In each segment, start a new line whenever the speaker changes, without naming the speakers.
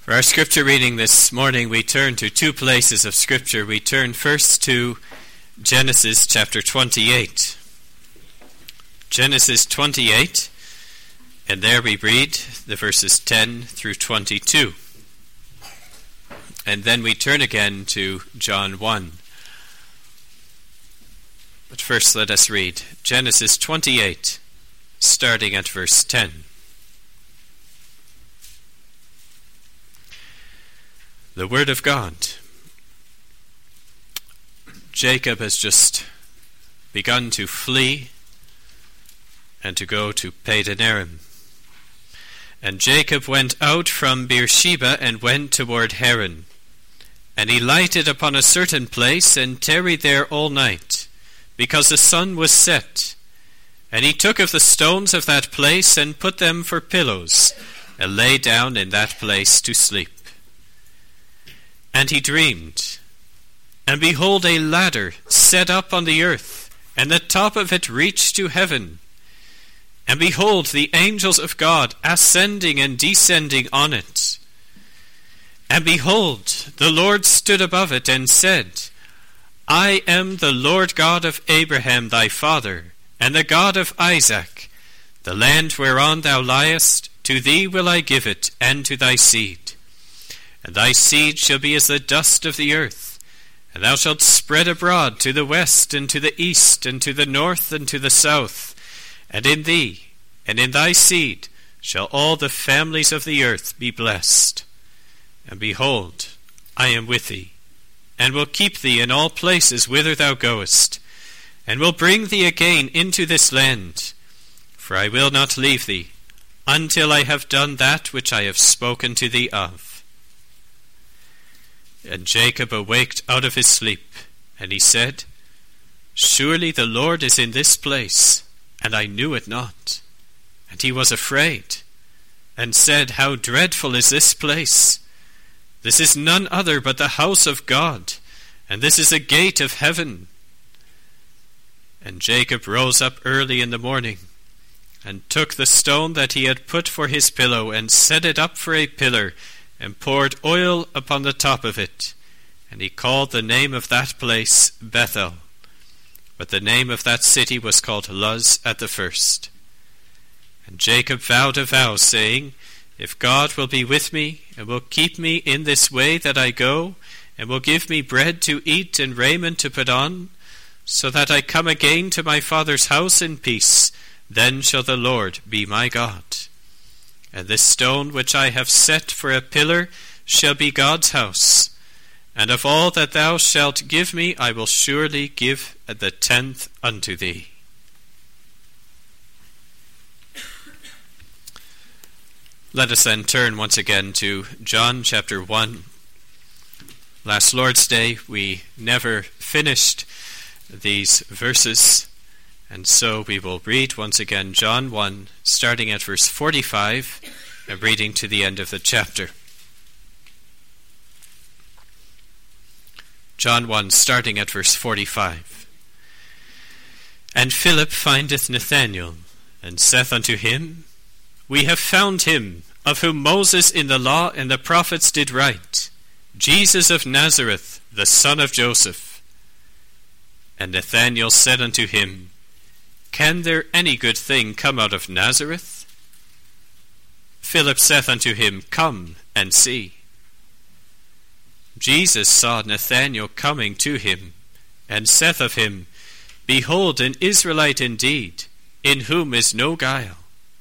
For our scripture reading this morning, we turn to two places of scripture. We turn first to Genesis chapter 28. Genesis 28, and there we read the verses 10 through 22. And then we turn again to John 1. But first let us read Genesis 28, starting at verse 10. The Word of God. Jacob has just begun to flee and to go to Padan Aram. And Jacob went out from Beersheba and went toward Haran. And he lighted upon a certain place and tarried there all night, because the sun was set. And he took of the stones of that place and put them for pillows, and lay down in that place to sleep. And he dreamed, and behold, a ladder set up on the earth, and the top of it reached to heaven. And behold, the angels of God ascending and descending on it. And behold, the Lord stood above it and said, I am the Lord God of Abraham thy father, and the God of Isaac. The land whereon thou liest, to thee will I give it, and to thy seed. And thy seed shall be as the dust of the earth, and thou shalt spread abroad to the west, and to the east, and to the north, and to the south. And in thee, and in thy seed, shall all the families of the earth be blessed. And behold, I am with thee, and will keep thee in all places whither thou goest, and will bring thee again into this land. For I will not leave thee, until I have done that which I have spoken to thee of. And Jacob awaked out of his sleep, and he said, Surely the Lord is in this place, and I knew it not. And he was afraid, and said, How dreadful is this place! This is none other but the house of God, and this is a gate of heaven. And Jacob rose up early in the morning, and took the stone that he had put for his pillow, and set it up for a pillar, and poured oil upon the top of it. And he called the name of that place Bethel. But the name of that city was called Luz at the first. And Jacob vowed a vow, saying, If God will be with me, and will keep me in this way that I go, and will give me bread to eat and raiment to put on, so that I come again to my father's house in peace, then shall the Lord be my God. And this stone which I have set for a pillar shall be God's house. And of all that thou shalt give me, I will surely give the 10th unto thee. Let us then turn once again to John chapter 1. Last Lord's Day we never finished these verses, and so we will read once again John 1, starting at verse 45, and reading to the end of the chapter. John 1, starting at verse 45. And Philip findeth Nathanael, and saith unto him, We have found him, of whom Moses in the law and the prophets did write, Jesus of Nazareth, the son of Joseph. And Nathanael said unto him, Can there any good thing come out of Nazareth? Philip saith unto him, Come and see. Jesus saw Nathanael coming to him, and saith of him, Behold, an Israelite indeed, in whom is no guile.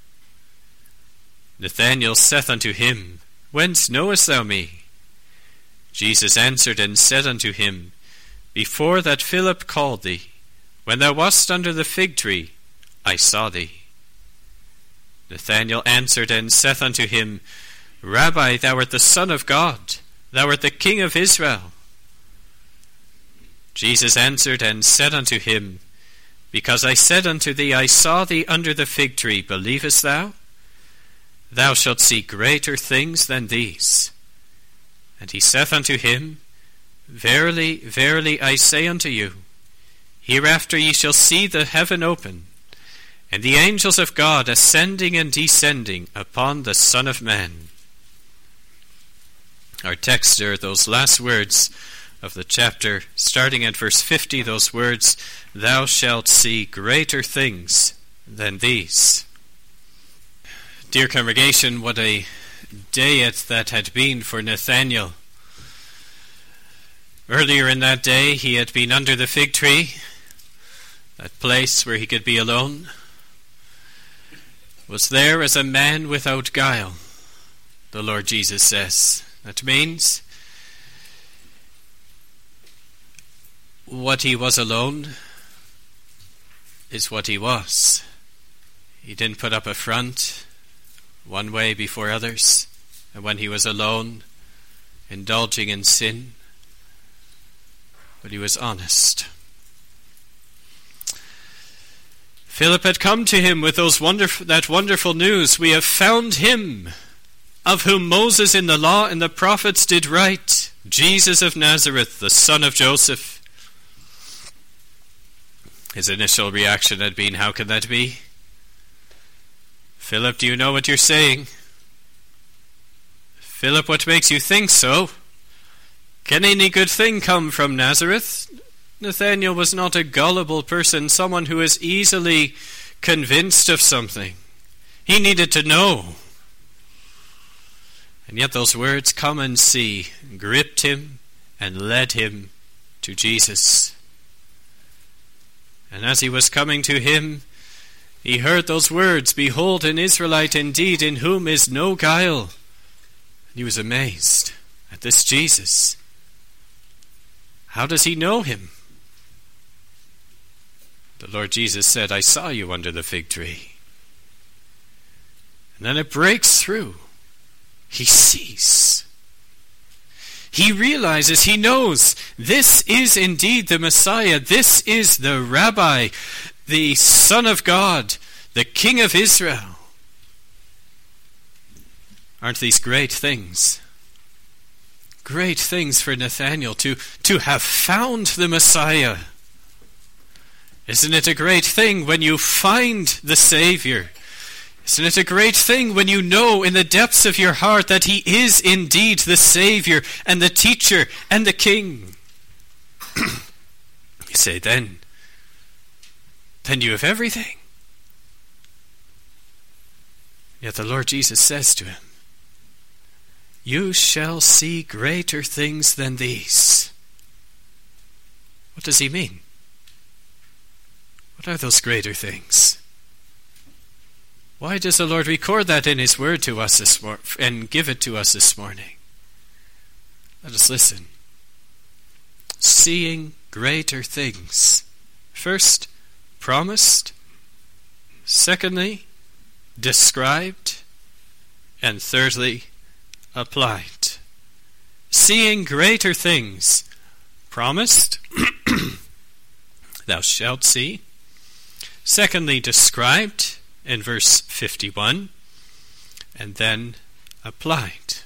Nathanael saith unto him, Whence knowest thou me? Jesus answered and said unto him, Before that Philip called thee, when thou wast under the fig tree, I saw thee. Nathanael answered and saith unto him, Rabbi, thou art the Son of God, thou art the King of Israel. Jesus answered and said unto him, Because I said unto thee, I saw thee under the fig tree, believest thou? Thou shalt see greater things than these. And he saith unto him, Verily, verily, I say unto you, hereafter ye shall see the heaven open, and the angels of God ascending and descending upon the Son of Man. Our text are those last words of the chapter, starting at verse 50, those words, "Thou shalt see greater things than these." Dear congregation, what a day that had been for Nathanael. Earlier in that day, he had been under the fig tree, that place where he could be alone, was there as a man without guile, the Lord Jesus says. That means what he was alone is what he was. He didn't put up a front one way before others, and when he was alone, indulging in sin, but he was honest. Philip had come to him with that wonderful news. "We have found him, of whom Moses in the law and the prophets did write, Jesus of Nazareth, the son of Joseph." His initial reaction had been, "How can that be? Philip, do you know what you're saying? Philip, what makes you think so? Can any good thing come from Nazareth?" Nathanael was not a gullible person, someone who is easily convinced of something. He needed to know. And yet those words, "Come and see," gripped him and led him to Jesus. And as he was coming to him, he heard those words, "Behold, an Israelite indeed, in whom is no guile." And he was amazed at this Jesus. How does he know him? The Lord Jesus said, "I saw you under the fig tree." And then it breaks through. He sees. He realizes, he knows, this is indeed the Messiah. This is the Rabbi, the Son of God, the King of Israel. Aren't these great things? Great things for Nathanael to have found the Messiah. Isn't it a great thing when you find the Savior? Isn't it a great thing when you know in the depths of your heart that he is indeed the Savior and the teacher and the King? You say, then you have everything. Yet the Lord Jesus says to him, "You shall see greater things than these." What does he mean? What are those greater things? Why does the Lord record that in his word to us this morning and give it to us this morning? Let us listen. Seeing greater things. First, promised. Secondly, described. And thirdly, applied. Seeing greater things. Promised. Thou shalt see. Secondly, described in verse 51, and then applied.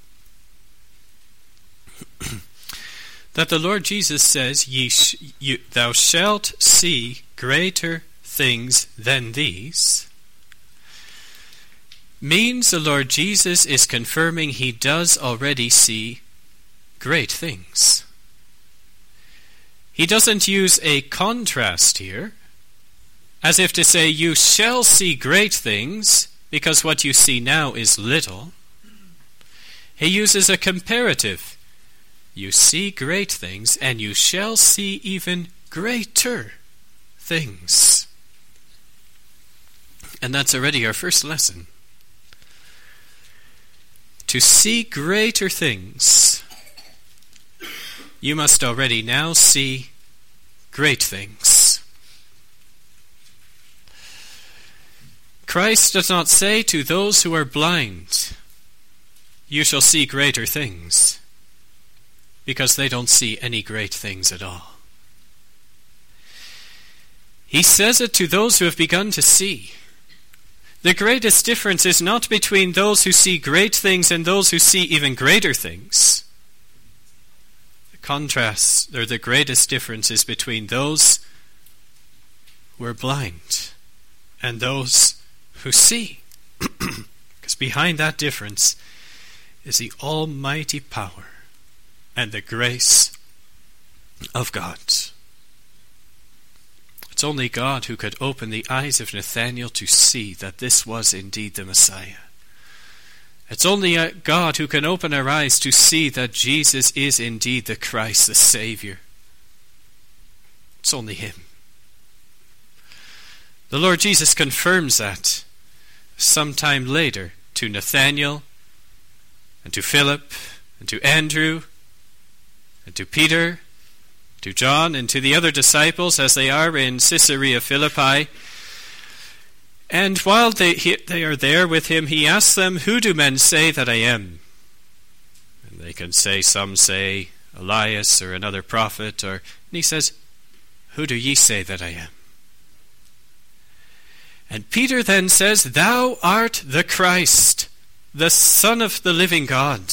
That the Lord Jesus says, "Thou shalt see greater things than these," means the Lord Jesus is confirming he does already see great things. He doesn't use a contrast here, as if to say, you shall see great things, because what you see now is little. He uses a comparative. You see great things, and you shall see even greater things. And that's already our first lesson. To see greater things, you must already now see great things. Christ does not say to those who are blind, "You shall see greater things," because they don't see any great things at all. He says it to those who have begun to see. The greatest difference is not between those who see great things and those who see even greater things. The contrast, or the greatest difference, is between those who are blind and those who see. Because behind that difference is the almighty power and the grace of God. It's only God who could open the eyes of Nathanael to see that this was indeed the Messiah. It's only God who can open our eyes to see that Jesus is indeed the Christ, the Savior. It's only him. The Lord Jesus confirms that sometime later to Nathanael and to Philip and to Andrew and to Peter, to John and to the other disciples as they are in Caesarea Philippi. And while they are there with him, he asks them, "Who do men say that I am?" And they can say, some say Elias or another prophet, and he says, "Who do ye say that I am?" And Peter then says, "Thou art the Christ, the Son of the living God."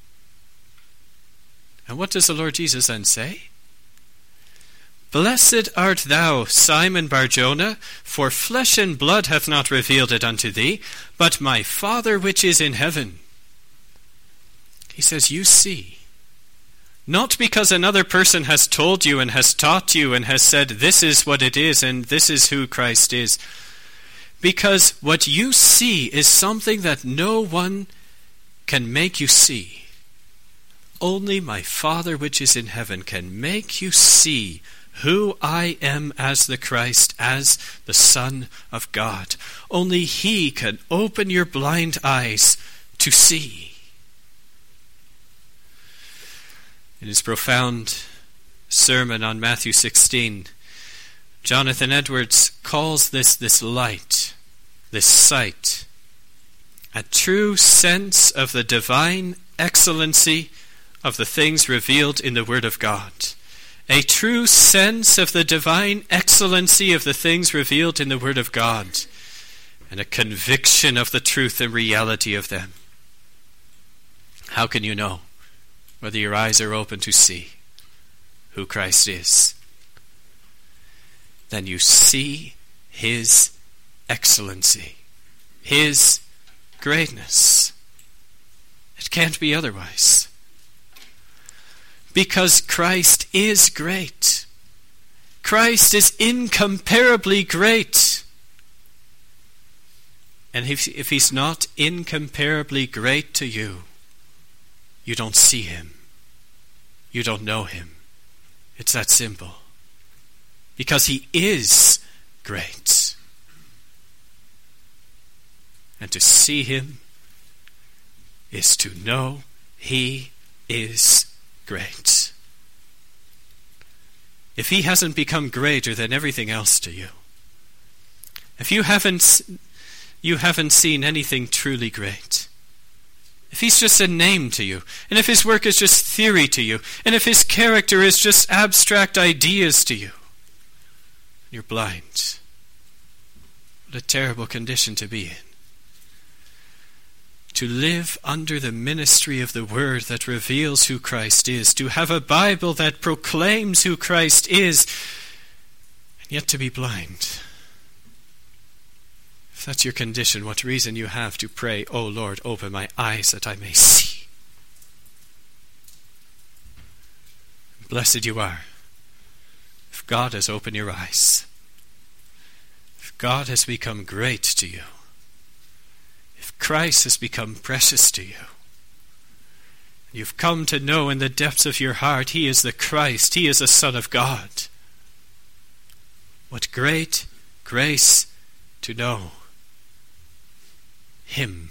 And what does the Lord Jesus then say? "Blessed art thou, Simon Bar-Jonah, for flesh and blood hath not revealed it unto thee, but my Father which is in heaven." He says, you see, not because another person has told you and has taught you and has said this is what it is and this is who Christ is, because what you see is something that no one can make you see. Only my Father which is in heaven can make you see who I am as the Christ, as the Son of God. Only he can open your blind eyes to see. In his profound sermon on Matthew 16, Jonathan Edwards calls this light, this sight, a true sense of the divine excellency of the things revealed in the Word of God. A true sense of the divine excellency of the things revealed in the Word of God, and a conviction of the truth and reality of them. How can you know whether your eyes are open to see who Christ is? Then you see his excellency, his greatness. It can't be otherwise. Because Christ is great. Christ is incomparably great. And if he's not incomparably great to you, you don't see him. You don't know him. It's that simple. Because he is great. And to see him is to know he is great. If he hasn't become greater than everything else to you, if you haven't seen anything truly great, if he's just a name to you, and if his work is just theory to you, and if his character is just abstract ideas to you, you're blind. What a terrible condition to be in. To live under the ministry of the Word that reveals who Christ is, to have a Bible that proclaims who Christ is, and yet to be blind. If that's your condition, what reason you have to pray, "O Lord, open my eyes that I may see." Blessed you are if God has opened your eyes, if God has become great to you, if Christ has become precious to you. You've come to know in the depths of your heart he is the Christ, he is the Son of God. What great grace to know him.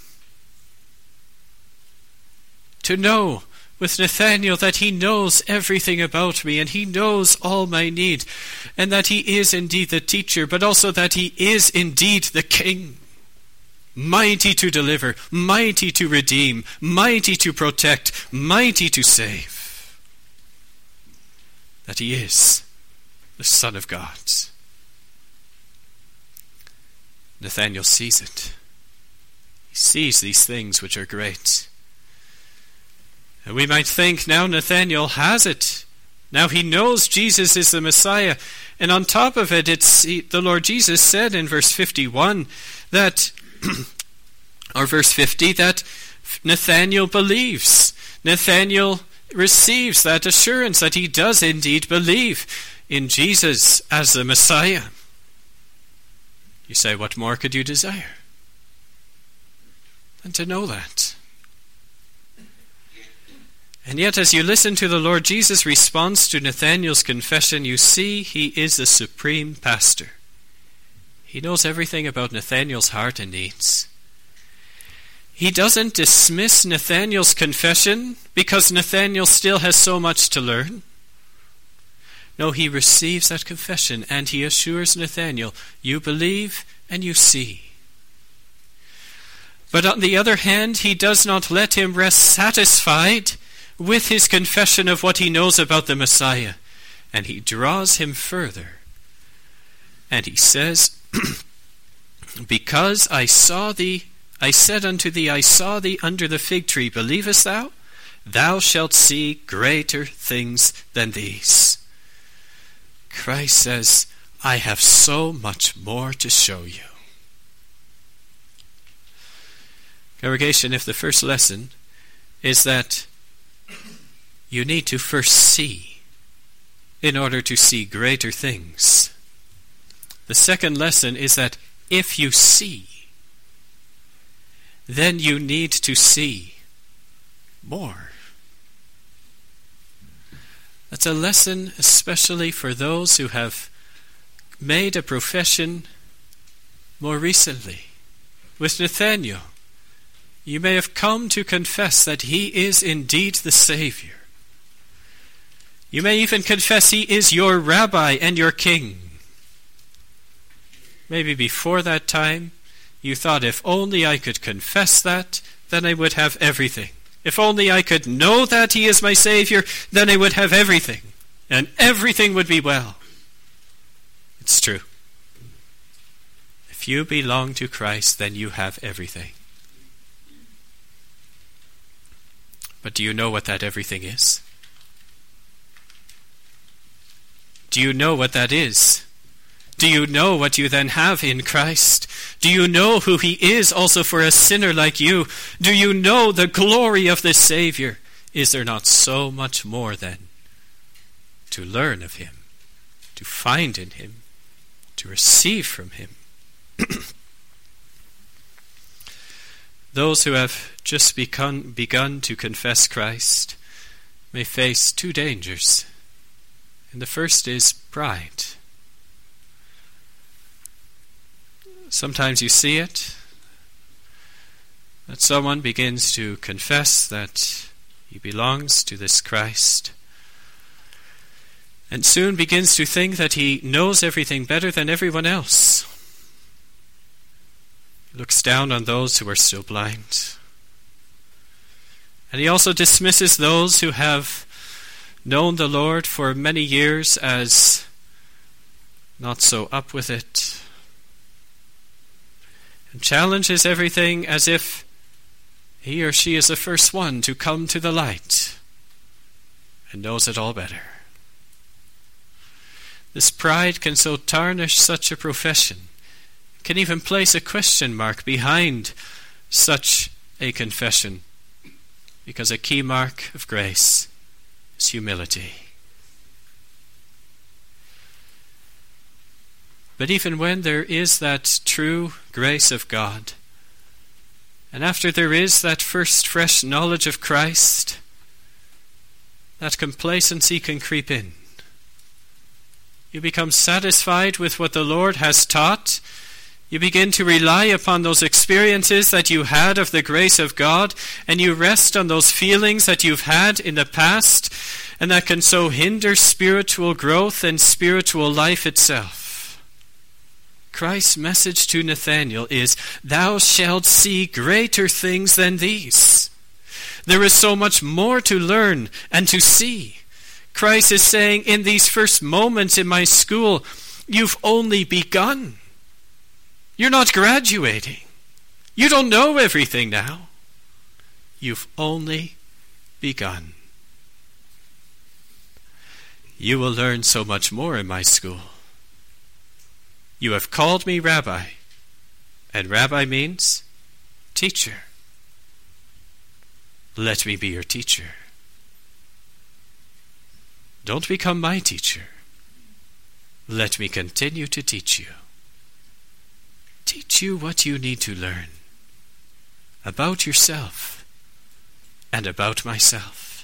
To know with Nathanael that he knows everything about me and he knows all my need, and that he is indeed the teacher, but also that he is indeed the King. Mighty to deliver, mighty to redeem, mighty to protect, mighty to save. That he is the Son of God. Nathanael sees it. He sees these things which are great. And we might think now Nathanael has it. Now he knows Jesus is the Messiah. And on top of it, the Lord Jesus said in verse 51 that Or verse 50, that Nathanael believes. Nathanael receives that assurance that he does indeed believe in Jesus as the Messiah. You say, what more could you desire than to know that? And yet, as you listen to the Lord Jesus' response to Nathanael's confession, you see he is the supreme pastor. He knows everything about Nathanael's heart and needs. He doesn't dismiss Nathanael's confession because Nathanael still has so much to learn. No, he receives that confession and he assures Nathanael, you believe and you see. But on the other hand, he does not let him rest satisfied with his confession of what he knows about the Messiah. And he draws him further. And he says, because I said unto thee, I saw thee under the fig tree, believest thou? Thou shalt see greater things than these. Christ says, I have so much more to show you. Congregation, if the first lesson is that you need to first see in order to see greater things, the second lesson is that if you see, then you need to see more. That's a lesson especially for those who have made a profession more recently. With Nathanael, you may have come to confess that he is indeed the Savior. You may even confess he is your rabbi and your king. Maybe before that time, you thought, if only I could confess that, then I would have everything. If only I could know that he is my Savior, then I would have everything. And everything would be well. It's true. If you belong to Christ, then you have everything. But do you know what that everything is? Do you know what that is? Do you know what you then have in Christ? Do you know who he is also for a sinner like you? Do you know the glory of the Savior? Is there not so much more then to learn of him, to find in him, to receive from him? Those who have just begun to confess Christ may face two dangers. And the first is pride. Sometimes you see it, that someone begins to confess that he belongs to this Christ, and soon begins to think that he knows everything better than everyone else. He looks down on those who are still blind. And he also dismisses those who have known the Lord for many years as not so up with it, and challenges everything as if he or she is the first one to come to the light and knows it all better. This pride can so tarnish such a profession, can even place a question mark behind such a confession, because a key mark of grace is humility. But even when there is that true grace of God, and after there is that first fresh knowledge of Christ, that complacency can creep in. You become satisfied with what the Lord has taught. You begin to rely upon those experiences that you had of the grace of God, and you rest on those feelings that you've had in the past, and that can so hinder spiritual growth and spiritual life itself. Christ's message to Nathanael is, thou shalt see greater things than these. There is so much more to learn and to see. Christ is saying, in these first moments in my school, you've only begun. You're not graduating. You don't know everything now. You've only begun. You will learn so much more in my school. You have called me Rabbi, and Rabbi means Teacher, let me be your teacher. Don't become my teacher. Let me continue to teach you. Teach you what you need to learn about yourself and about myself.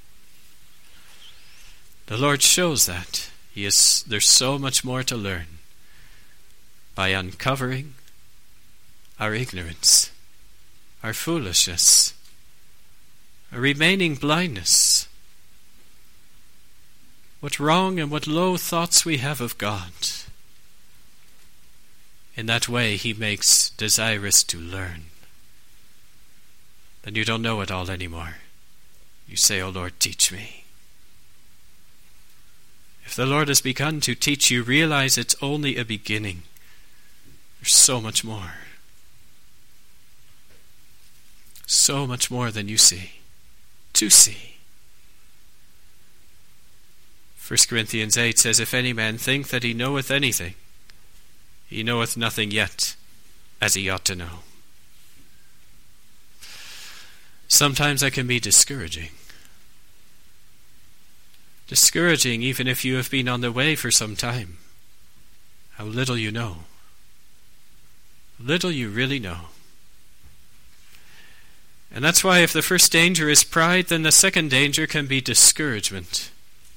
The Lord shows that there's so much more to learn by uncovering our ignorance, our foolishness, our remaining blindness, what wrong and what low thoughts we have of God. In that way, he makes desirous to learn. Then you don't know it all anymore. You say, "Oh Lord, teach me." If the Lord has begun to teach you, realize it's only a beginning. There's so much more. So much more than you see. To see. 1 Corinthians 8 says, "If any man think that he knoweth anything, he knoweth nothing yet, as he ought to know." Sometimes that can be discouraging. Discouraging even if you have been on the way for some time. How little you know. Little you really know. And that's why if the first danger is pride, then the second danger can be discouragement.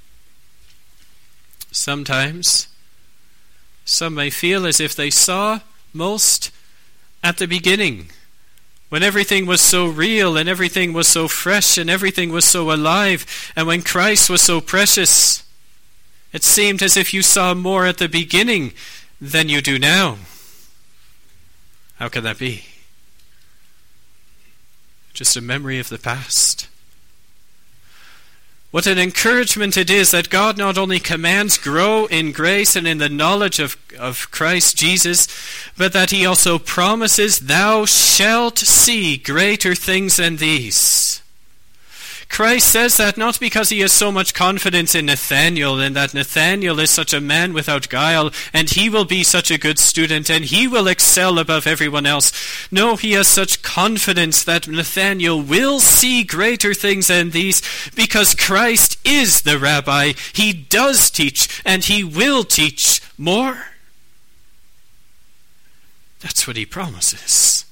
Sometimes some may feel as if they saw most at the beginning, when everything was so real and everything was so fresh and everything was so alive, and when Christ was so precious. It seemed as if you saw more at the beginning than you do now. How can that be? Just a memory of the past. What an encouragement it is that God not only commands grow in grace and in the knowledge of Christ Jesus, but that he also promises, "Thou shalt see greater things than these." Christ says that not because he has so much confidence in Nathanael and that Nathanael is such a man without guile and he will be such a good student and he will excel above everyone else. No, he has such confidence that Nathanael will see greater things than these because Christ is the rabbi. He does teach and he will teach more. That's what he promises.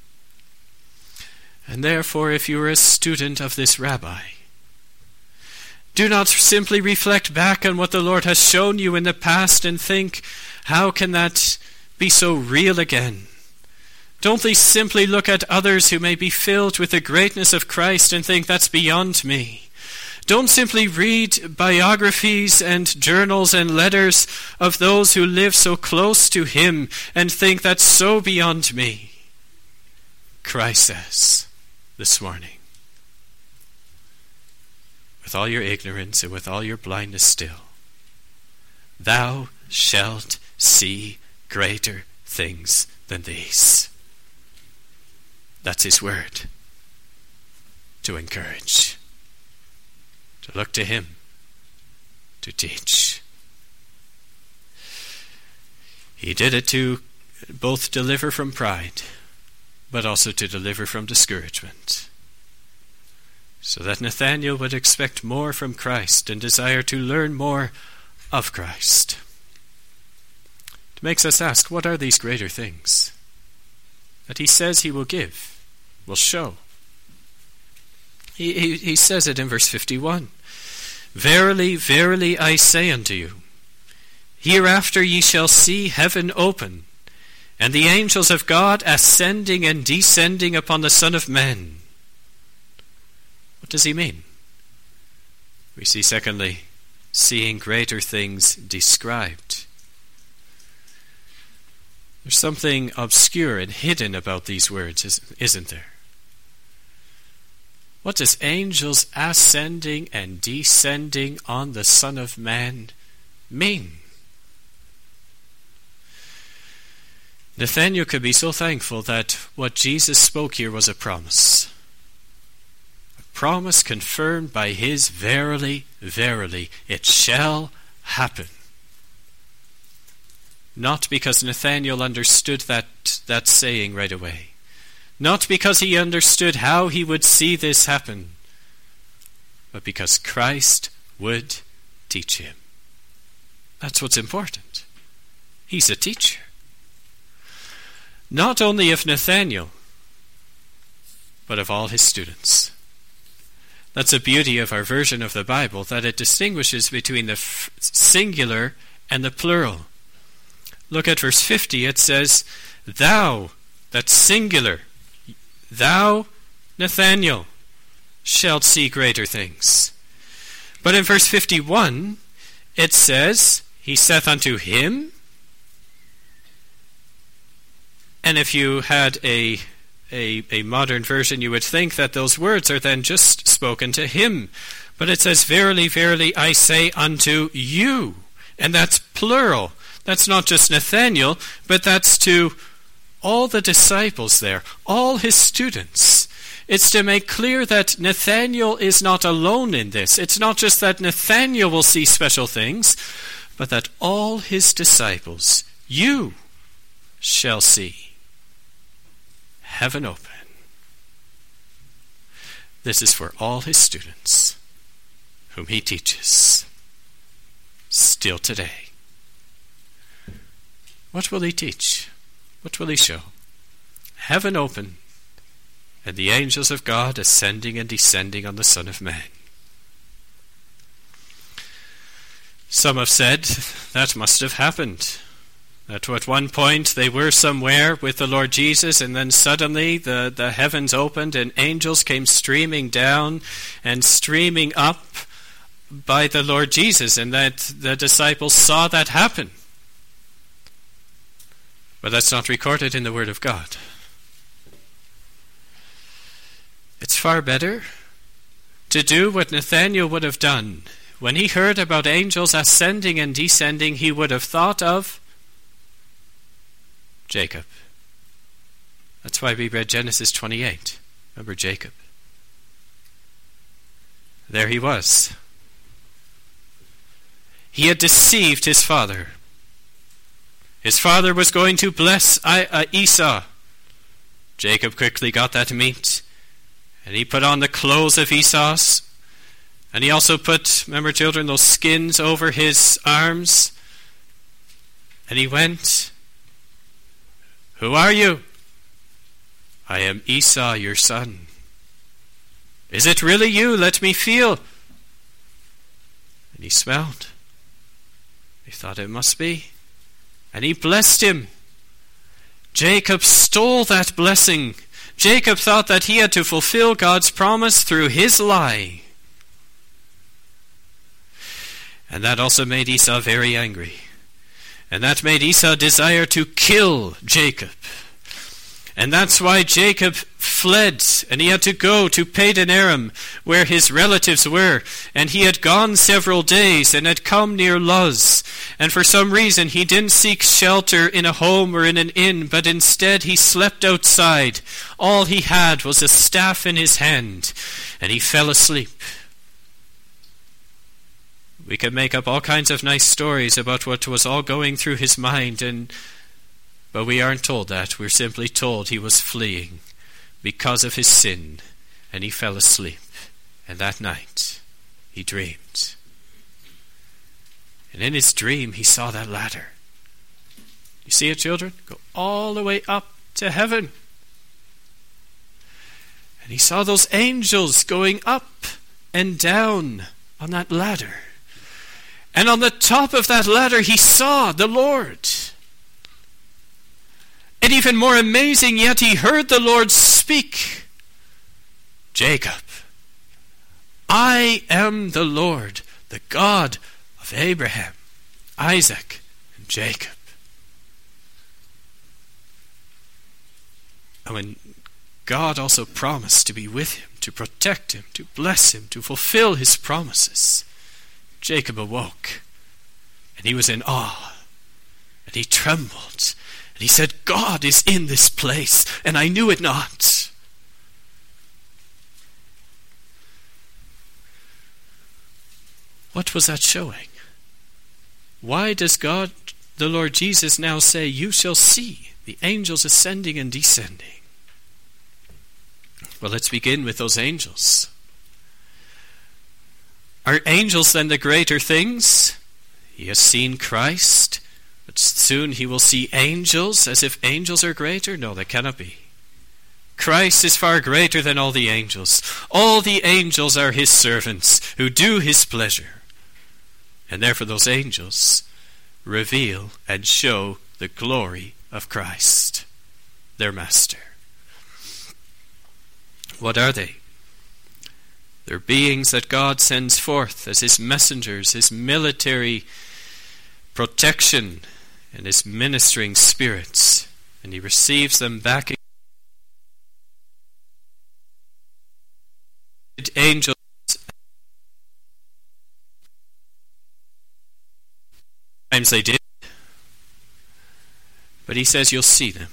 And therefore, if you are a student of this rabbi, do not simply reflect back on what the Lord has shown you in the past and think, how can that be so real again? Don't simply look at others who may be filled with the greatness of Christ and think that's beyond me. Don't simply read biographies and journals and letters of those who live so close to him and think that's so beyond me. Christ says this morning, with all your ignorance and with all your blindness still, "Thou shalt see greater things than these." That's his word. To encourage. To look to him. To teach. He did it to both deliver from pride, but also to deliver from discouragement, so that Nathanael would expect more from Christ and desire to learn more of Christ. It makes us ask, what are these greater things that he says he will give, will show? He says it in verse 51. "Verily, verily, I say unto you, hereafter ye shall see heaven open, and the angels of God ascending and descending upon the Son of Man." What does he mean? We see, secondly, seeing greater things described. There's something obscure and hidden about these words, isn't there? What does angels ascending and descending on the Son of Man mean? Nathanael could be so thankful that what Jesus spoke here was a promise. A promise confirmed by his "verily, verily, it shall happen." Not because Nathanael understood that saying right away. not because he understood how he would see this happen, but because Christ would teach him. That's what's important. He's a teacher. Not only of Nathanael, but of all his students. That's the beauty of our version of the Bible, that it distinguishes between the singular and the plural. Look at verse 50. It says, thou, that's singular, thou, Nathanael, shalt see greater things. But in verse 51, it says, he saith unto him. And if you had a modern version, you would think that those words are then just spoken to him. But it says, verily, verily, I say unto you. And that's plural. That's not just Nathanael, but that's to all the disciples there, all his students. It's to make clear that Nathanael is not alone in this. It's not just that Nathanael will see special things, but that all his disciples, you shall see heaven open. This is for all his students whom he teaches still today. What will he teach? What will he show? Heaven open, and the angels of God ascending and descending on the Son of Man. Some have said that must have happened. That at one point they were somewhere with the Lord Jesus, and then suddenly the heavens opened and angels came streaming down and streaming up by the Lord Jesus, and that the disciples saw that happen. But that's not recorded in the Word of God. It's far better to do what Nathanael would have done. When he heard about angels ascending and descending, he would have thought of Jacob. That's why we read Genesis 28. Remember Jacob? There he was. He had deceived his father. His father was going to bless Esau. Jacob quickly got that meat, and he put on the clothes of Esau's, and he also put, remember children, those skins over his arms, and he went, who are you? I am Esau, your son. Is it really you? Let me feel. And he smelled. He thought it must be. And he blessed him. Jacob stole that blessing. Jacob thought that he had to fulfill God's promise through his lie. And that also made Esau very angry. And that made Esau desire to kill Jacob. And that's why Jacob fled, and he had to go to Padan Aram, where his relatives were. And he had gone several days and had come near Luz. And for some reason he didn't seek shelter in a home or in an inn, but instead he slept outside. All he had was a staff in his hand, and he fell asleep. We could make up all kinds of nice stories about what was all going through his mind, but we aren't told that. We're simply told he was fleeing because of his sin, and he fell asleep. And that night he dreamed. And in his dream he saw that ladder. You see it, children? Go all the way up to heaven. And he saw those angels going up and down on that ladder. And on the top of that ladder he saw the Lord. And even more amazing yet, he heard the Lord speak. Jacob, I am the Lord, the God of Abraham, Isaac, and Jacob. And when God also promised to be with him, to protect him, to bless him, to fulfill his promises, Jacob awoke, and he was in awe, and he trembled, and he said, God is in this place, and I knew it not. What was that showing? Why does God, the Lord Jesus, now say, you shall see the angels ascending and descending? Well, let's begin with those angels. Are angels then the greater things? He has seen Christ, but soon he will see angels, as if angels are greater? No, they cannot be. Christ is far greater than all the angels. All the angels are his servants who do his pleasure. And therefore those angels reveal and show the glory of Christ, their master. What are they? They're beings that God sends forth as his messengers, his military protection, and his ministering spirits. And he receives them back. Angels, times they did, but he says you'll see them.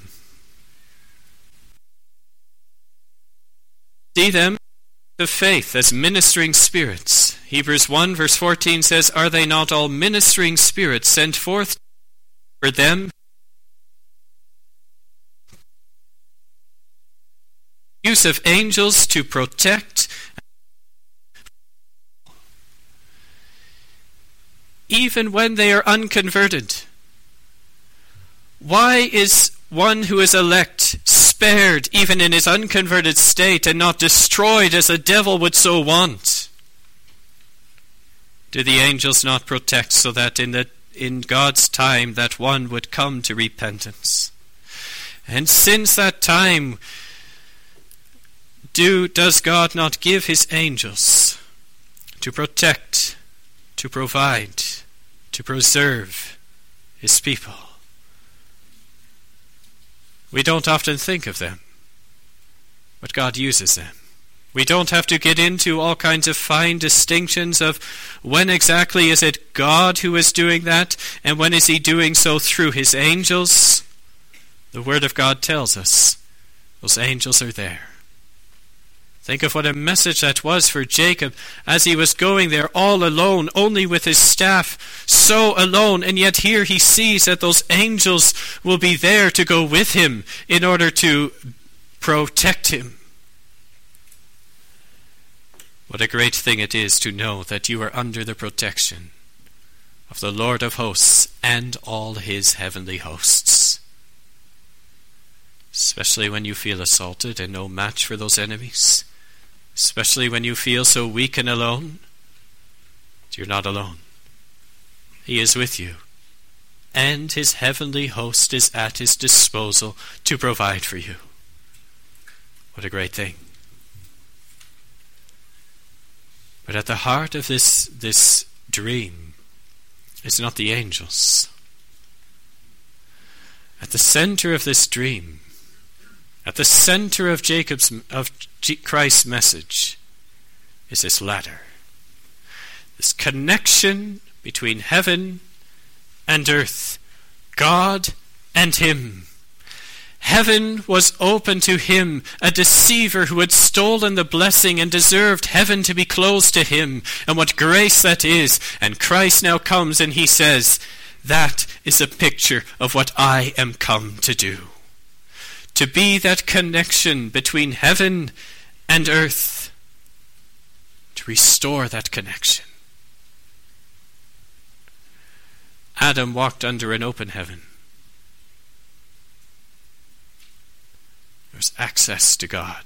See them of faith as ministering spirits. Hebrews 1 verse 14 says, are they not all ministering spirits sent forth for them? Use of angels to protect, even when they are unconverted. Why is one who is elect spared even in his unconverted state and not destroyed as the devil would so want? Do the angels not protect so that in God's time that one would come to repentance? And since that time, does God not give his angels to protect, to provide, to preserve his people? We don't often think of them, but God uses them. We don't have to get into all kinds of fine distinctions of when exactly is it God who is doing that, and when is he doing so through his angels. The Word of God tells us those angels are there. Think of what a message that was for Jacob as he was going there all alone, only with his staff, so alone. And yet here he sees that those angels will be there to go with him in order to protect him. What a great thing it is to know that you are under the protection of the Lord of hosts and all his heavenly hosts. Especially when you feel assaulted and no match for those enemies. Especially when you feel so weak and alone. You're not alone. He is with you. And his heavenly host is at his disposal to provide for you. What a great thing. But at the heart of this dream is not the angels. At the center of this dream, at the center of Christ's message, is this ladder. This connection between heaven and earth, God and him. Heaven was open to him, a deceiver who had stolen the blessing and deserved heaven to be closed to him. And what grace that is. And Christ now comes and he says, that is a picture of what I am come to do. To be that connection between heaven and earth. To restore that connection. Adam walked under an open heaven. There's access to God.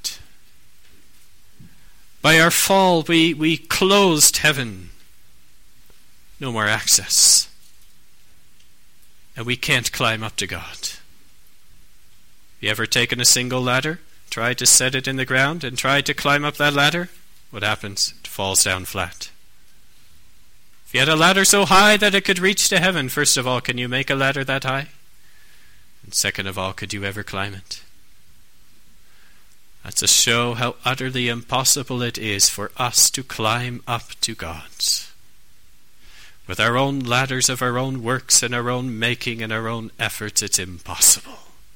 By our fall, we closed heaven. No more access. And we can't climb up to God. You ever taken a single ladder, tried to set it in the ground, and tried to climb up that ladder? What happens? It falls down flat. If you had a ladder so high that it could reach to heaven, first of all, can you make a ladder that high? And second of all, could you ever climb it? That's to show how utterly impossible it is for us to climb up to God. With our own ladders of our own works and our own making and our own efforts, it's impossible.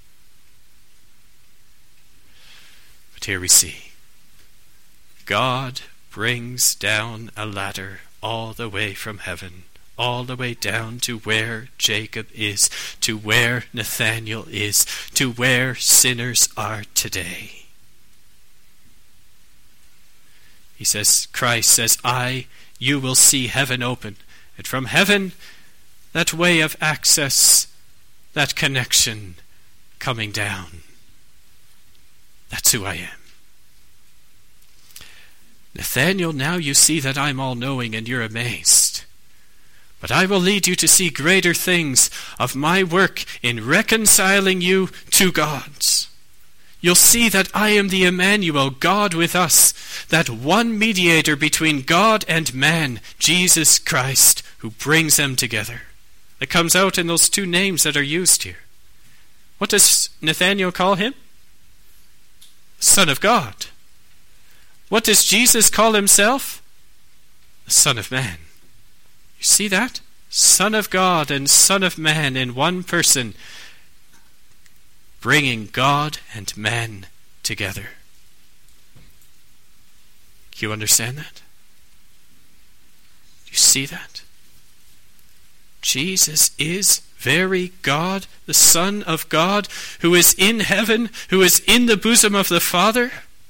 But here we see, God brings down a ladder all the way from heaven, all the way down to where Jacob is, to where Nathaniel is, to where sinners are today. Christ says, you will see heaven open. And from heaven, that way of access, that connection coming down. That's who I am. Nathanael, now you see that I'm all-knowing and you're amazed. But I will lead you to see greater things of my work in reconciling you to God. You'll see that I am the Emmanuel, God with us, that one mediator between God and man, Jesus Christ, who brings them together. It comes out in those two names that are used here. What does Nathanael call him? Son of God. What does Jesus call himself? The Son of Man. You see that? Son of God and Son of Man in one person, bringing God and man together. Do you understand that? Do you see that? Jesus is very God, the Son of God, who is in heaven, who is in the bosom of the Father.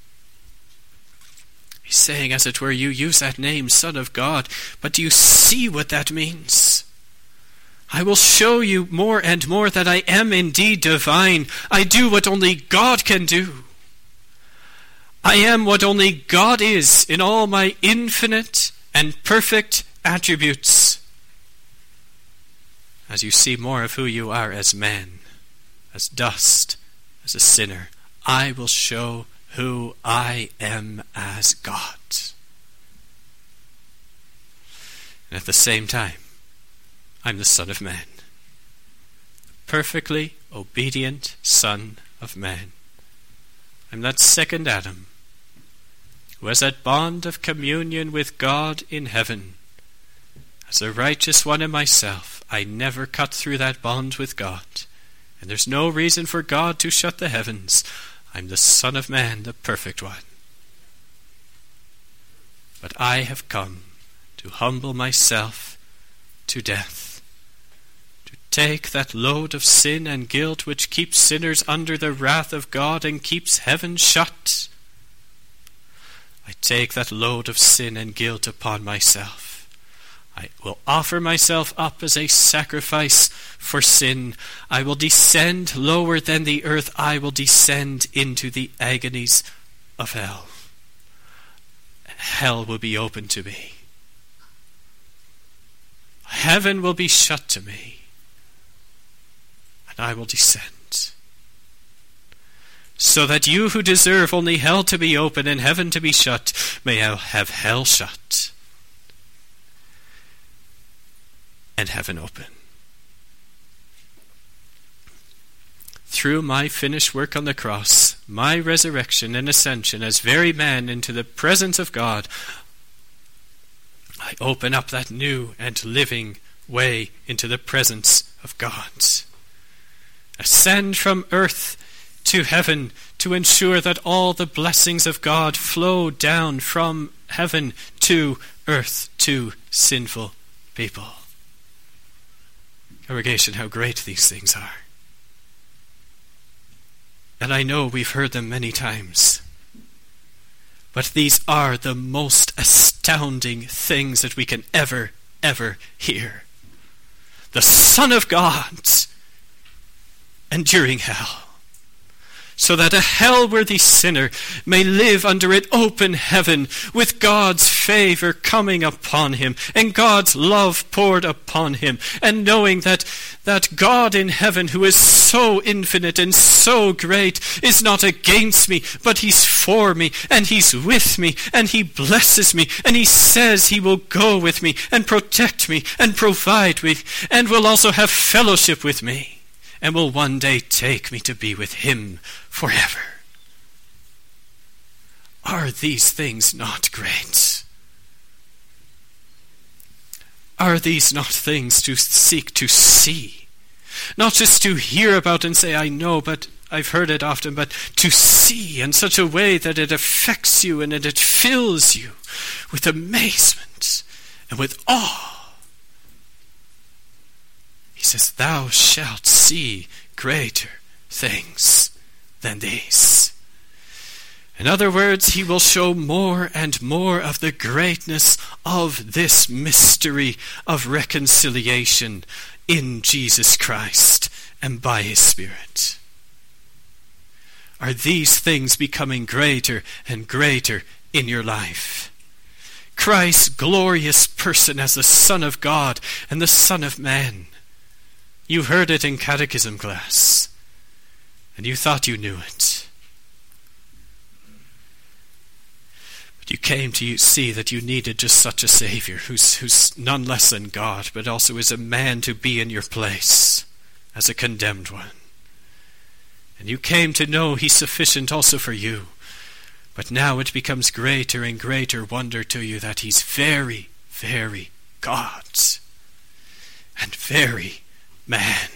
He's saying, as it were, you use that name, Son of God, but do you see what that means? I will show you more and more that I am indeed divine. I do what only God can do. I am what only God is in all my infinite and perfect attributes. As you see more of who you are as man, as dust, as a sinner, I will show who I am as God. And at the same time, I'm the Son of Man, the perfectly obedient Son of Man. I'm that second Adam, who has that bond of communion with God in heaven. As a righteous one in myself, I never cut through that bond with God, and there's no reason for God to shut the heavens. I'm the Son of Man, the perfect one. But I have come to humble myself to death, to take that load of sin and guilt which keeps sinners under the wrath of God and keeps heaven shut. I take that load of sin and guilt upon myself. I will offer myself up as a sacrifice for sin. I will descend lower than the earth. I will descend into the agonies of hell. Hell will be open to me. Heaven will be shut to me. And I will descend. So that you who deserve only hell to be open and heaven to be shut may have hell shut and heaven open. Through my finished work on the cross, my resurrection and ascension as very man into the presence of God, I open up that new and living way into the presence of God. Ascend from earth to heaven to ensure that all the blessings of God flow down from heaven to earth to sinful people. Congregation, how great these things are. And I know we've heard them many times. But these are the most astounding things that we can ever hear. The Son of God enduring hell, so that a hell-worthy sinner may live under an open heaven with God's favor coming upon him and God's love poured upon him, and knowing that God in heaven, who is so infinite and so great, is not against me, but he's for me, and he's with me, and he blesses me, and he says he will go with me and protect me and provide me, and will also have fellowship with me, and will one day take me to be with him forever. Are these things not great? Are these not things to seek to see? Not just to hear about and say, I know, but I've heard it often, but to see in such a way that it affects you and that it fills you with amazement and with awe. He says, thou shalt see greater things than these. In other words, he will show more and more of the greatness of this mystery of reconciliation in Jesus Christ and by his Spirit. Are these things becoming greater and greater in your life? Christ's glorious person as the Son of God and the Son of Man. You heard it in catechism class, and you thought you knew it. But you came to see that you needed just such a Savior who's none less than God, but also is a man to be in your place as a condemned one. And you came to know he's sufficient also for you. But now it becomes greater and greater wonder to you that he's very, very God and very man.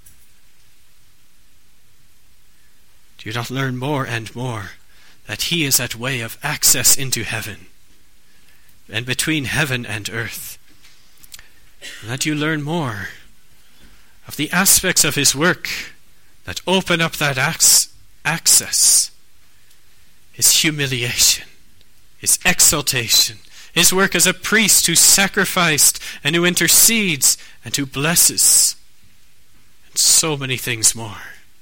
Do you not learn more and more that he is that way of access into heaven and between heaven and earth? And that you learn more of the aspects of his work that open up that access. His humiliation, his exaltation, his work as a priest who sacrificed and who intercedes and who blesses, and so many things more.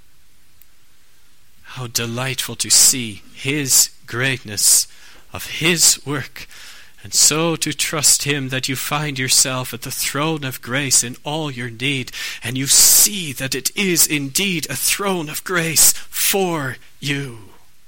How delightful to see his greatness of his work, and so to trust him that you find yourself at the throne of grace in all your need, and you see that it is indeed a throne of grace for you.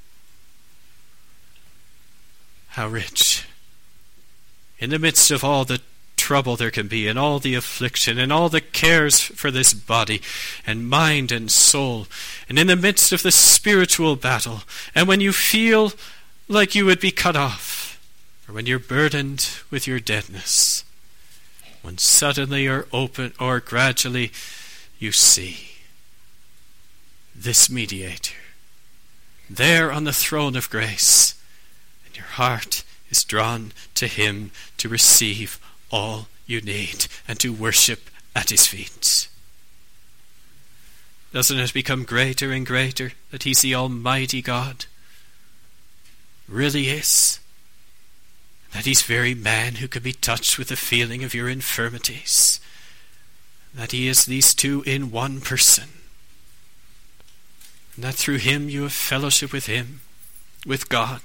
How rich, in the midst of all the trouble there can be, and all the affliction, and all the cares for this body, and mind and soul, and in the midst of the spiritual battle, and when you feel like you would be cut off, or when you're burdened with your deadness, when suddenly or gradually you see this mediator there on the throne of grace, your heart is drawn to him to receive all you need and to worship at his feet. Doesn't it become greater and greater that he's the Almighty God? Really is. That he's very man who can be touched with the feeling of your infirmities. That he is these two in one person. And that through him you have fellowship with him, with God.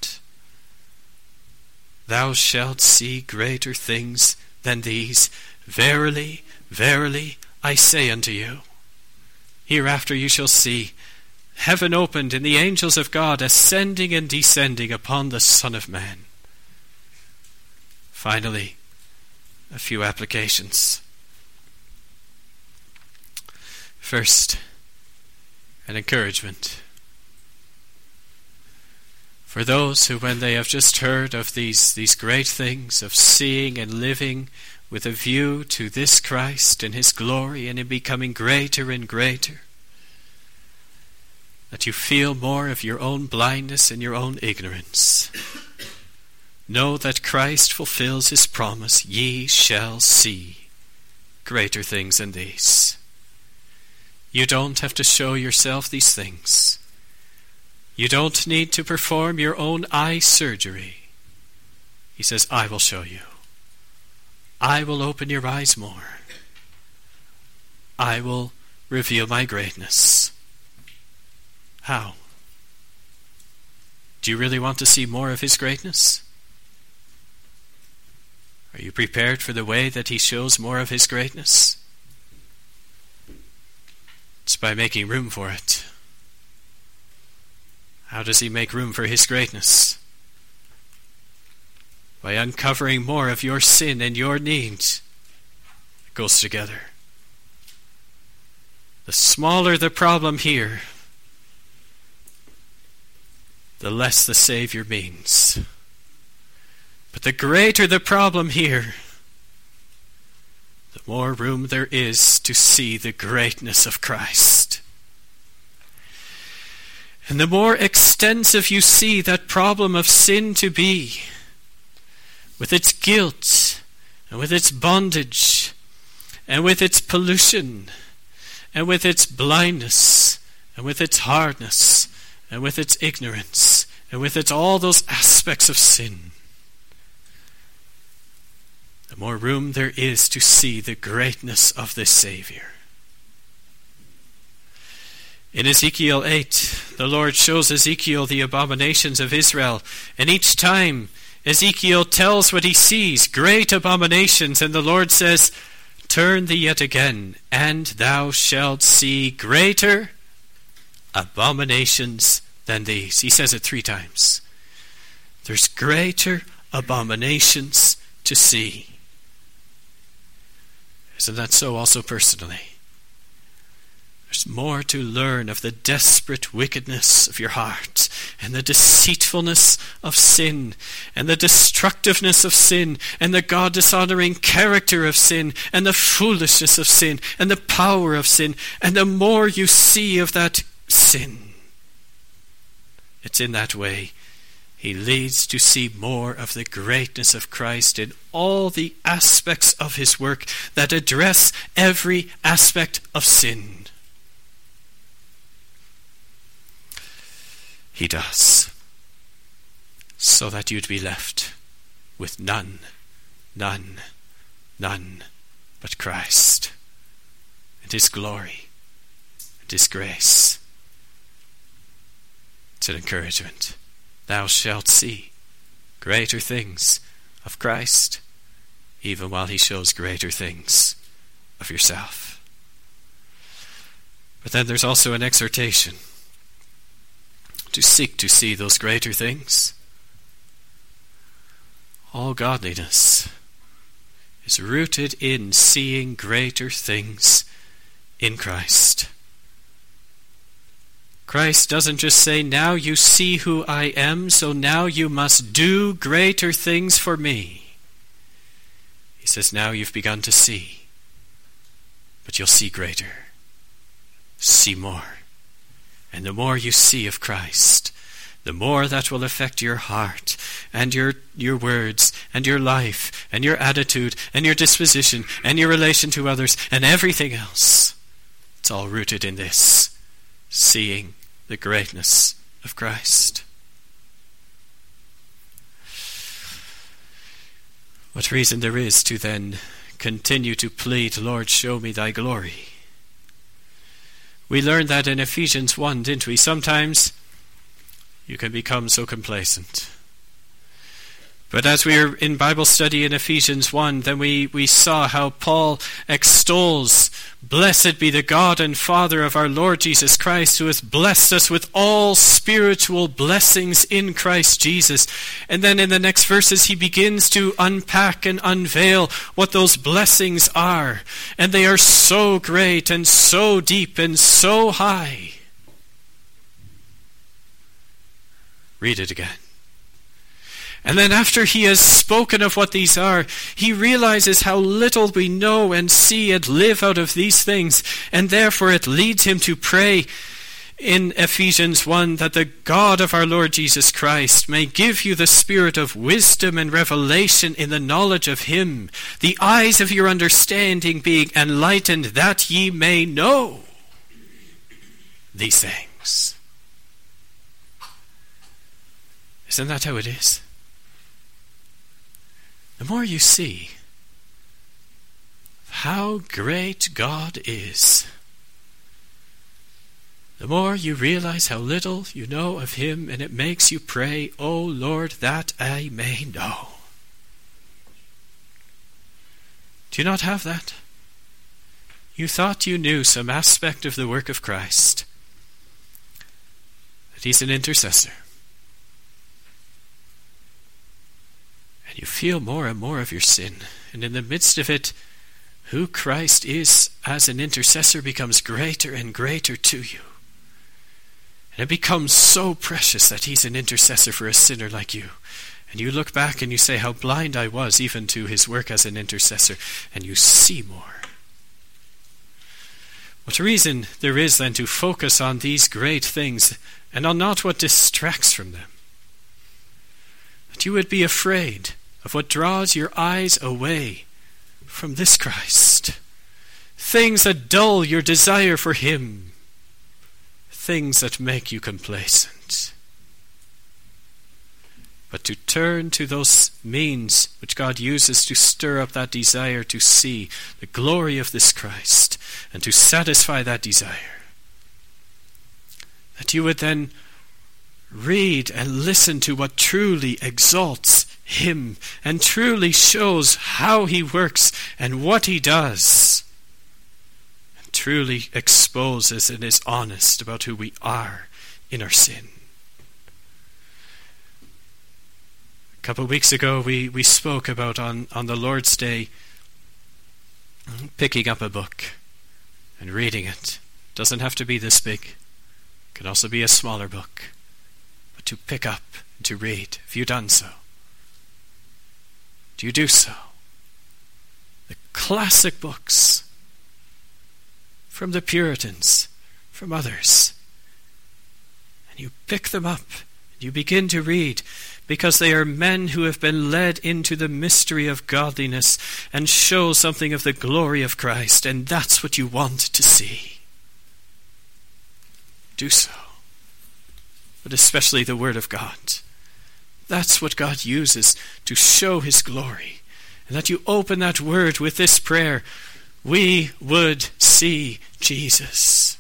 Thou shalt see greater things than these. Verily, verily, I say unto you. Hereafter you shall see heaven opened and the angels of God ascending and descending upon the Son of Man. Finally, a few applications. First, an encouragement. For those who, when they have just heard of these great things, of seeing and living with a view to this Christ and his glory and in becoming greater and greater, that you feel more of your own blindness and your own ignorance, know that Christ fulfills his promise, ye shall see greater things than these. You don't have to show yourself these things. You don't need to perform your own eye surgery. He says, I will show you. I will open your eyes more. I will reveal my greatness. How? Do you really want to see more of his greatness? Are you prepared for the way that he shows more of his greatness? It's by making room for it. How does he make room for his greatness? By uncovering more of your sin and your needs. It goes together. The smaller the problem here, the less the Savior means. But the greater the problem here, the more room there is to see the greatness of Christ. And the more extensive you see that problem of sin to be, with its guilt, and with its bondage, and with its pollution, and with its blindness, and with its hardness, and with its ignorance, and with it all those aspects of sin, the more room there is to see the greatness of this Savior. In Ezekiel 8, the Lord shows Ezekiel the abominations of Israel, and each time Ezekiel tells what he sees, great abominations, and the Lord says, "Turn thee yet again, and thou shalt see greater abominations than these." He says it 3 times. There's greater abominations to see. Isn't that so also personally? There's more to learn of the desperate wickedness of your heart, and the deceitfulness of sin, and the destructiveness of sin, and the God-dishonoring character of sin, and the foolishness of sin, and the power of sin. And the more you see of that sin, it's in that way he leads to see more of the greatness of Christ in all the aspects of his work that address every aspect of sin. He does, so that you'd be left with none but Christ and his glory and his grace. It's an encouragement. Thou shalt see greater things of Christ, even while he shows greater things of yourself. But then there's also an exhortation to seek to see those greater things. All godliness is rooted in seeing greater things in Christ. Christ doesn't just say, "Now you see who I am, so now you must do greater things for me." He says, "Now you've begun to see, but you'll see greater. See more. And the more you see of Christ, the more that will affect your heart and your words and your life and your attitude and your disposition and your relation to others and everything else. It's all rooted in this, seeing the greatness of Christ." What reason there is to then continue to plead, "Lord, show me thy glory." We learned that in Ephesians 1, didn't we? Sometimes you can become so complacent. But as we were in Bible study in Ephesians 1, then we saw how Paul extols, "Blessed be the God and Father of our Lord Jesus Christ, who has blessed us with all spiritual blessings in Christ Jesus." And then in the next verses he begins to unpack and unveil what those blessings are. And they are so great and so deep and so high. Read it again. And then after he has spoken of what these are, he realizes how little we know and see and live out of these things. And therefore it leads him to pray in Ephesians 1 that the God of our Lord Jesus Christ may give you the spirit of wisdom and revelation in the knowledge of him, the eyes of your understanding being enlightened, that ye may know these things. Isn't that how it is? The more you see how great God is, the more you realize how little you know of him, and it makes you pray, "O Lord, that I may know." Do you not have that? You thought you knew some aspect of the work of Christ, that he's an intercessor. You feel more and more of your sin, and in the midst of it, who Christ is as an intercessor becomes greater and greater to you. And it becomes so precious that he's an intercessor for a sinner like you. And you look back and you say, "How blind I was even to his work as an intercessor," and you see more. What reason there is then to focus on these great things and on not what distracts from them. That you would be afraid of what draws your eyes away from this Christ. Things that dull your desire for him. Things that make you complacent. but to turn to those means which God uses to stir up that desire to see the glory of this Christ and to satisfy that desire. That you would then read and listen to what truly exalts him and truly shows how he works and what he does, and truly exposes and is honest about who we are in our sin. A couple of weeks ago we spoke about on the Lord's Day picking up a book and reading it. Doesn't have to be this big. It can also be a smaller book. But to pick up and to read. Have you done so? Do you do so? The classic books from the Puritans, from others. And you pick them up and you begin to read, because they are men who have been led into the mystery of godliness and show something of the glory of Christ, and that's what you want to see. Do so. But especially the Word of God. That's what God uses to show his glory. And that you open that Word with this prayer: we would see Jesus.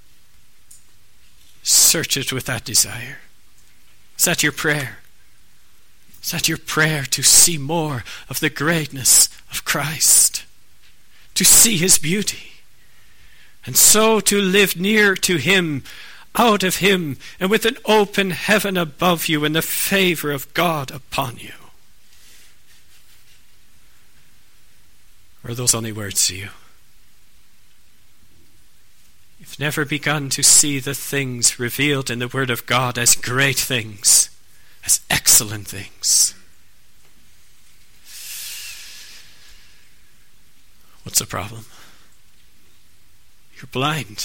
Search it with that desire. Is that your prayer? Is that your prayer, to see more of the greatness of Christ? To see his beauty? And so to live near to him, out of him, and with an open heaven above you and the favor of God upon you? Or are those only words to you? You've never begun to see the things revealed in the Word of God as great things, as excellent things. What's the problem? You're blind.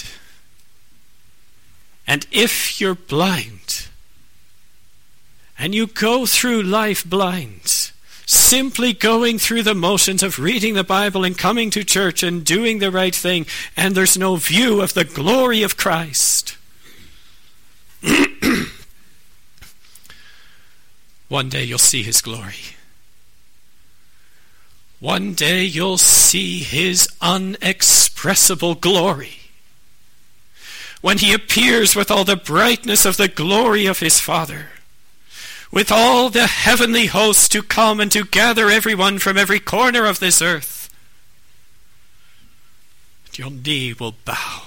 And if you're blind, and you go through life blind, simply going through the motions of reading the Bible and coming to church and doing the right thing, and there's no view of the glory of Christ, one day you'll see his glory. One day you'll see his unexpressible glory, when he appears with all the brightness of the glory of his Father, with all the heavenly hosts to come and to gather everyone from every corner of this earth. And your knee will bow,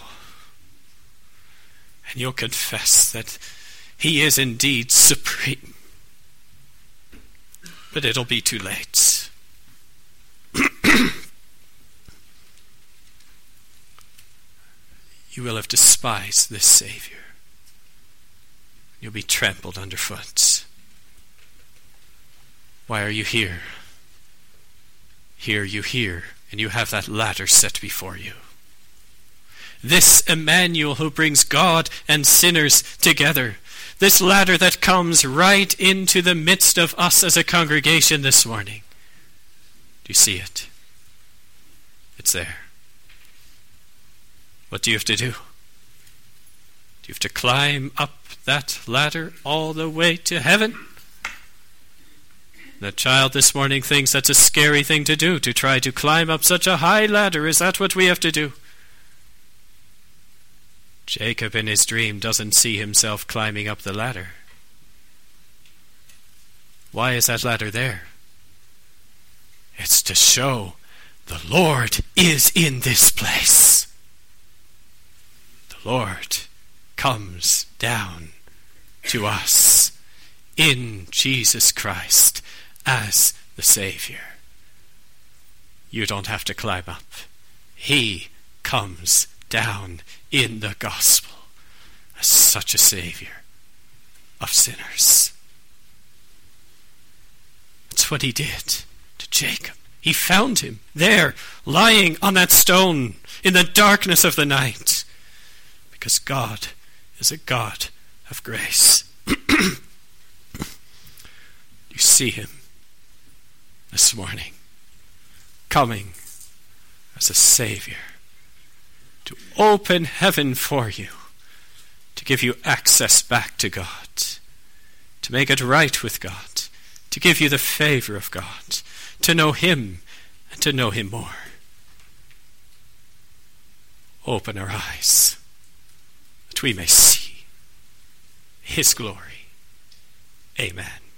and you'll confess that he is indeed supreme. But it'll be too late. You will have despised this Savior. You'll be trampled underfoot. Why are you here? Here you hear, and you have that ladder set before you. This Emmanuel who brings God and sinners together. This ladder that comes right into the midst of us as a congregation this morning. Do you see it? It's there. What do you have to do? Do you have to climb up that ladder all the way to heaven? The child this morning thinks that's a scary thing to do, to try to climb up such a high ladder. Is that what we have to do? Jacob in his dream doesn't see himself climbing up the ladder. Why is that ladder there? It's to show the Lord is in this place. The Lord comes down to us in Jesus Christ as the Savior. You don't have to climb up. He comes down in the gospel as such a Savior of sinners. That's what he did to Jacob. He found him there, lying on that stone in the darkness of the night, because God is a God of grace. You see him this morning, coming as a Savior, to open heaven for you, to give you access back to God, to make it right with God, to give you the favor of God, to know him and to know him more. Open our eyes that we may see his glory. Amen.